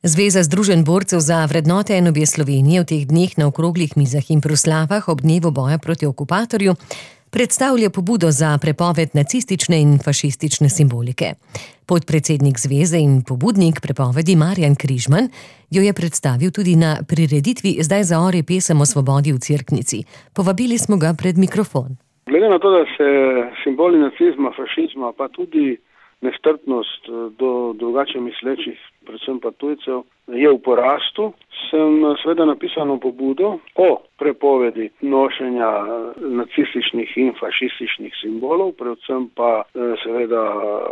Zveza Združenj borcev za vrednote NOB Slovenije v teh dneh na okroglih mizah in proslavah ob dnevu boja proti okupatorju predstavlja pobudo za prepoved nacistične in fašistične simbolike. Podpredsednik zveze in pobudnik prepovedi Marjan Križman jo je predstavil tudi na prireditvi Zdaj zaori pesem o svobodi v Cerknici. Povabili smo ga pred mikrofon. Glede na to, da se simboli nacizma, fašizma, pa tudi nestrpnost do drugače mislečih, predvsem pa tujcev, je v porastu, sem seveda napisal pobudo o prepovedi nošenja nacističnih in fašističnih simbolov, predvsem pa seveda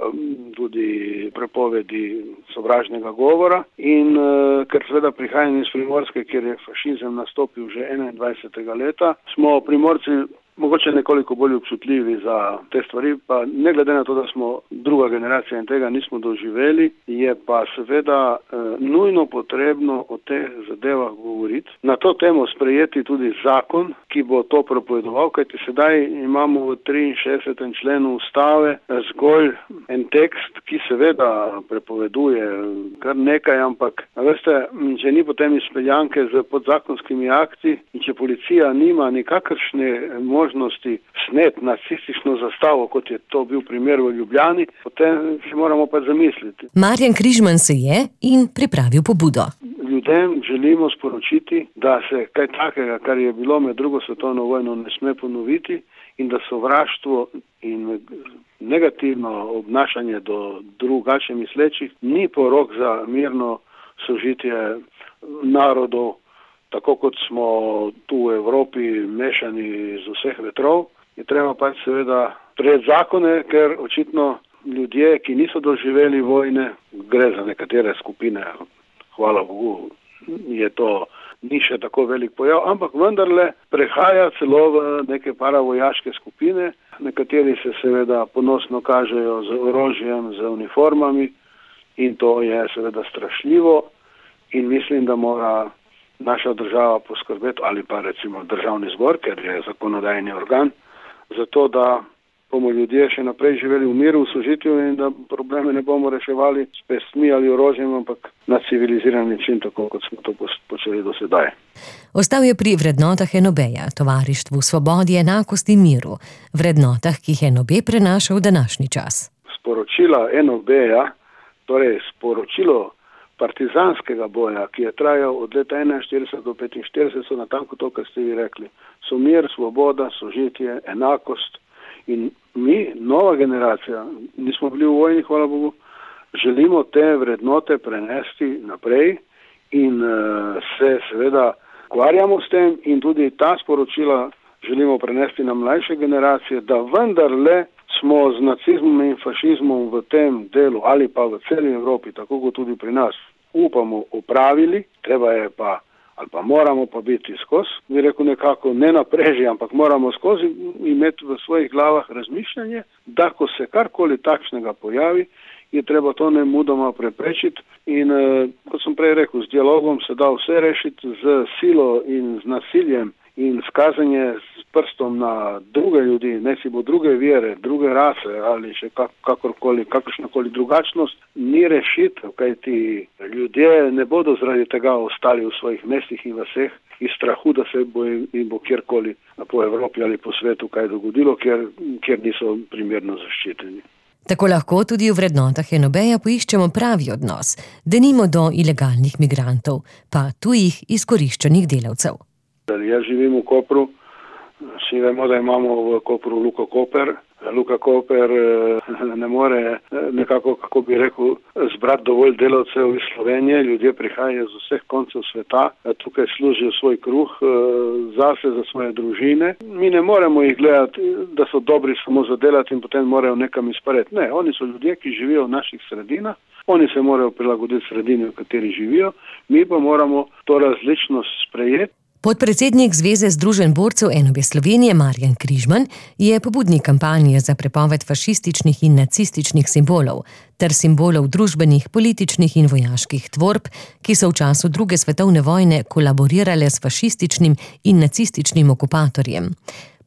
tudi prepovedi sovražnega govora in ker seveda prihajam iz Primorske, kjer je fašizem nastopil že 21. leta, smo Primorci mogoče nekoliko bolj občutljivi za te stvari, pa ne glede na to, da smo druga generacija in tega nismo doživeli, je pa seveda nujno potrebno o teh zadevah govoriti. Na to temo sprejeti tudi zakon, ki bo to prepovedoval, kajti sedaj imamo v 63. členu ustave zgolj en tekst, ki seveda prepoveduje kar nekaj, ampak veste, če ni potem izpeljanke z podzakonskimi akti in če policija nima nikakršne možnosti snet nacistično zastavo, kot je to bil primer v Ljubljani, potem se moramo pa zamisliti. Marjan Križman se je in pripravil pobudo. Ljudem želimo sporočiti, da se kaj takega, kar je bilo med drugo svetovno vojno, ne sme ponoviti in da sovraštvo in negativno obnašanje do drugače mislečih ni porok za mirno sožitje narodov, tako kot smo tu v Evropi mešani z vseh vetrov, je treba pač seveda sprejeti zakone, ker očitno ljudje, ki niso doživeli vojne, gre za nekatere skupine, hvala Bogu, ni še tako velik pojav, ampak vendarle prehaja celo v neke paravojaške skupine, nekateri se seveda ponosno kažejo z orožjem, z uniformami in to je seveda strašljivo in mislim, da mora naša država poskrbeti, ali pa recimo državni zbor, ker je zakonodajni organ, zato da bomo ljudje še naprej živeli v miru, v sožitju in da probleme ne bomo reševali s pestmi ali orožjem, ampak na civiliziran način, tako kot smo to počeli do sedaj. Ostal je pri vrednotah NOB-ja, tovarištvu, svobodi, enakosti in miru, vrednotah, ki jih NOB prenaša v današnji čas. Sporočila NOB-ja, torej sporočilo partizanskega boja, ki je trajal od leta 41 do 45, so natanko to, kar ste vi rekli. So mir, svoboda, sožitje, enakost in mi, nova generacija, nismo bili v vojni, hvala Bogu, želimo te vrednote prenesti naprej in se seveda ukvarjamo s tem in tudi ta sporočila želimo prenesti na mlajše generacije, da vendarle smo z nacizmom in fašizmom v tem delu ali pa v celi Evropi, tako kot tudi pri nas, upamo opravili, treba je pa ali pa moramo pa biti skozi, bi rekel nekako ne napreži, ampak moramo skozi imeti v svojih glavah razmišljanje, da ko se karkoli takšnega pojavi, je treba to nemudoma preprečiti in kot sem prej rekel, z dialogom se da vse rešiti, z silo in z nasiljem in skazanje s prstom na druge ljudi, ne si bo druge vere, druge rase ali še kakršnakoli drugačnost, ni rešitev, kajti ljudje ne bodo zaradi tega ostali v svojih mestih in vaseh iz strahu, da se bo kjerkoli po Evropi ali po svetu kaj dogodilo, kjer niso primerno zaščiteni. Tako lahko tudi v vrednotah NOB-ja poiščemo pravi odnos, denimo do ilegalnih migrantov, pa tujih izkoriščenih delavcev. Jaz živim v Kopru, vsi vemo, da imamo v Kopru Luko Koper. Luka Koper ne more nekako, kako bi rekel, zbrati dovolj delavcev iz Slovenije. Ljudje prihajajo z vseh koncev sveta, tukaj služijo svoj kruh zase, za svoje družine. Mi ne moremo jih gledati, da so dobri samo za delati in potem morajo nekam izpareti. Ne, oni so ljudje, ki živijo v naših sredinah, oni se morajo prilagoditi sredini, v kateri živijo, mi pa moramo to različnost sprejeti. Podpredsednik Zveze Združenj borcev NOB Slovenije Marjan Križman je pobudnik kampanje za prepoved fašističnih in nacističnih simbolov ter simbolov družbenih, političnih in vojaških tvorb, ki so v času druge svetovne vojne kolaborirale s fašističnim in nacističnim okupatorjem.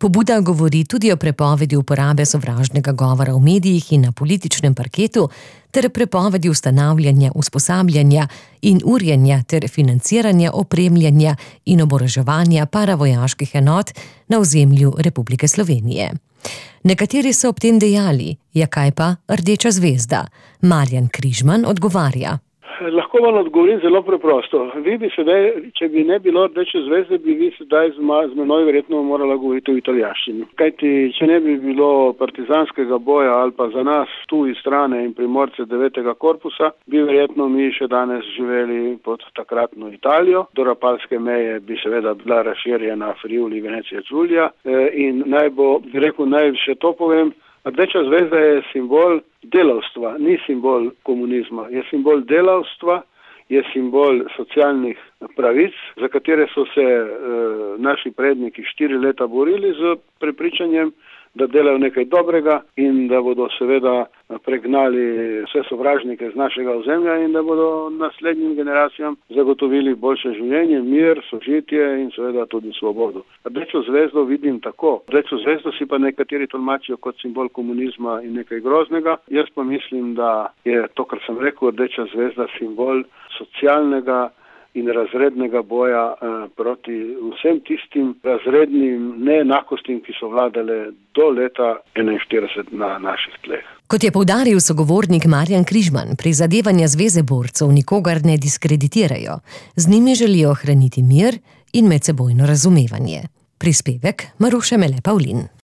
Pobuda govori tudi o prepovedi uporabe sovražnega govora v medijih in na političnem parketu ter prepovedi ustanavljanja, usposabljanja in urjenja ter financiranja, opremljanja in oboroževanja paravojaških enot na ozemlju Republike Slovenije. Nekateri so ob tem dejali, ja kaj pa Rdeča zvezda. Marjan Križman odgovarja. Lahko vam odgovorim zelo preprosto. Vi bi sedaj, če bi ne bilo Rdeče zvezde, bi vi sedaj z menoj verjetno morala govoriti v italijanščini. Kajti, če ne bi bilo partizanskega boja ali pa za nas tu iz strane in Primorce 9. korpusa, bi verjetno mi še danes živeli pod takratno Italijo. Do rapalske meje bi seveda bila razširjena Friuli, Venecija, Giulia in naj še to povem, Rdeča zvezda je simbol delavstva, ni simbol komunizma. Je simbol delavstva, je simbol socialnih pravic, za katere so se naši predniki 4 leta borili z prepričanjem, da delajo nekaj dobrega in da bodo seveda pregnali vse sovražnike z našega ozemlja in da bodo naslednjim generacijam zagotovili boljše življenje, mir, sožitje in seveda tudi svobodo. Rdečo zvezdo vidim tako. Rdečo zvezdo si pa nekateri tolmačijo kot simbol komunizma in nekaj groznega. Jaz pa mislim, da je to, kar sem rekel, Rdeča zvezda simbol socialnega in razrednega boja proti vsem tistim razrednim neenakostim, ki so vladale do leta 1941 na naših tleh. Kot je poudaril sogovornik Marjan Križman, prizadevanja Zveze borcev nikogar ne diskreditirajo. Z njimi želijo ohraniti mir in medsebojno razumevanje. Prispevek Maruše Mele Pavlin.